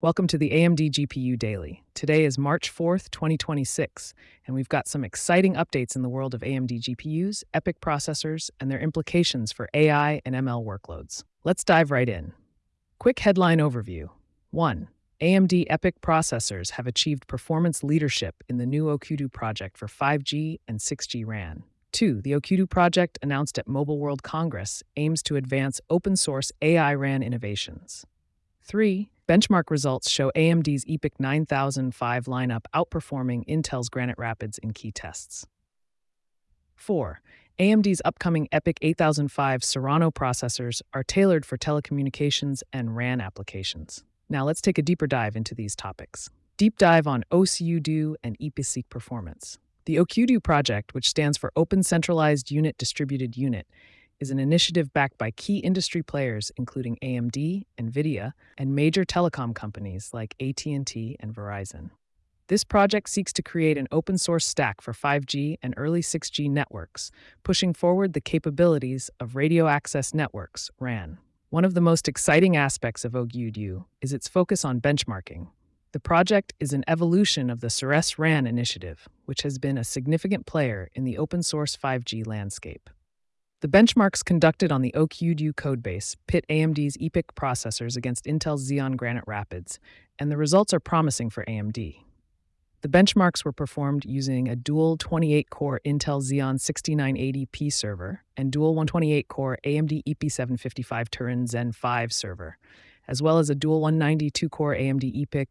Welcome to the AMD GPU Daily. Today is March 4th, 2026, and we've got some exciting updates in the world of AMD GPUs, EPYC processors, and their implications for AI and ML workloads. Let's dive right in. Quick headline overview. 1. AMD EPYC processors have achieved performance leadership in the new Okudu project for 5G and 6G RAN. 2. The Okudu project, announced at Mobile World Congress, aims to advance open-source AI RAN innovations. 3. Benchmark results show AMD's EPYC 9005 lineup outperforming Intel's Granite Rapids in key tests. 4. AMD's upcoming EPYC 8005 Serrano processors are tailored for telecommunications and RAN applications. Now let's take a deeper dive into these topics. Deep dive on OCUDU and EPYC performance. The Okudu project, which stands for Open Centralized Unit Distributed Unit, is an initiative backed by key industry players including AMD, NVIDIA, and major telecom companies like AT&T and Verizon. This project seeks to create an open-source stack for 5G and early 6G networks, pushing forward the capabilities of radio access networks, RAN. One of the most exciting aspects of Okudu is its focus on benchmarking. The project is an evolution of the Ceres RAN initiative, which has been a significant player in the open-source 5G landscape. The benchmarks conducted on the Okudu codebase pit AMD's EPYC processors against Intel's Xeon Granite Rapids, and the results are promising for AMD. The benchmarks were performed using a dual 28-core Intel Xeon 6980P server and dual 128-core AMD EP755 Turin Zen 5 server, as well as a dual 192-core AMD EPYC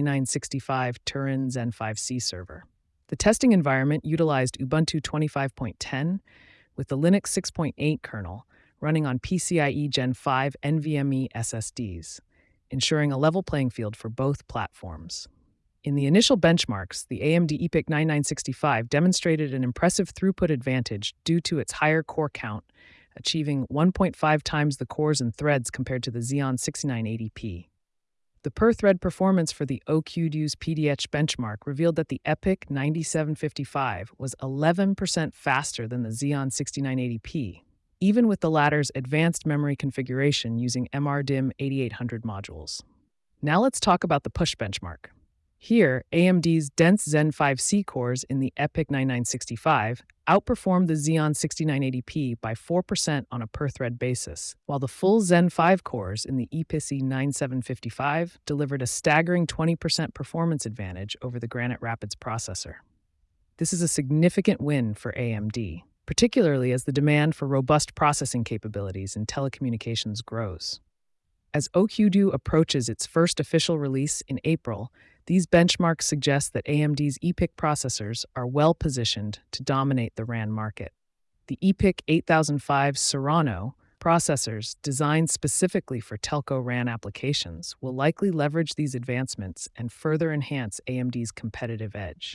9965 Turin Zen 5C server. The testing environment utilized Ubuntu 25.10, with the Linux 6.8 kernel running on PCIe Gen 5 NVMe SSDs, ensuring a level playing field for both platforms. In the initial benchmarks, the AMD EPYC 9965 demonstrated an impressive throughput advantage due to its higher core count, achieving 1.5 times the cores and threads compared to the Xeon 6980P. The per-thread performance for the Okudu's PDH benchmark revealed that the EPYC 9755 was 11% faster than the Xeon 6980P, even with the latter's advanced memory configuration using MRDIMM 8800 modules. Now let's talk about the push benchmark. Here, AMD's dense Zen 5C cores in the EPYC 9965 outperformed the Xeon 6980P by 4% on a per-thread basis, while the full Zen 5 cores in the EPYC 9755 delivered a staggering 20% performance advantage over the Granite Rapids processor. This is a significant win for AMD, particularly as the demand for robust processing capabilities in telecommunications grows. As Okudu approaches its first official release in April, these benchmarks suggest that AMD's EPYC processors are well-positioned to dominate the RAN market. The EPYC 8005 Serrano processors, designed specifically for telco RAN applications, will likely leverage these advancements and further enhance AMD's competitive edge.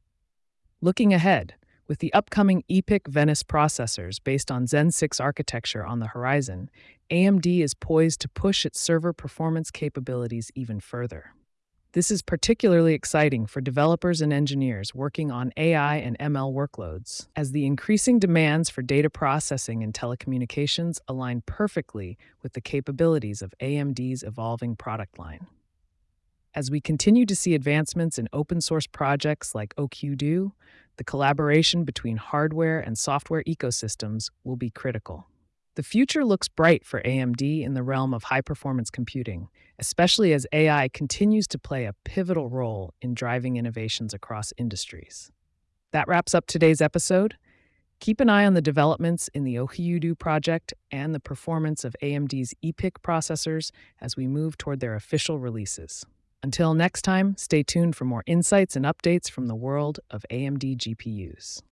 Looking ahead, with the upcoming EPYC Venice processors based on Zen 6 architecture on the horizon, AMD is poised to push its server performance capabilities even further. This is particularly exciting for developers and engineers working on AI and ML workloads, as the increasing demands for data processing and telecommunications align perfectly with the capabilities of AMD's evolving product line. As we continue to see advancements in open-source projects like Okudu, the collaboration between hardware and software ecosystems will be critical. The future looks bright for AMD in the realm of high-performance computing, especially as AI continues to play a pivotal role in driving innovations across industries. That wraps up today's episode. Keep an eye on the developments in the Okudu project and the performance of AMD's EPYC processors as we move toward their official releases. Until next time, stay tuned for more insights and updates from the world of AMD GPUs.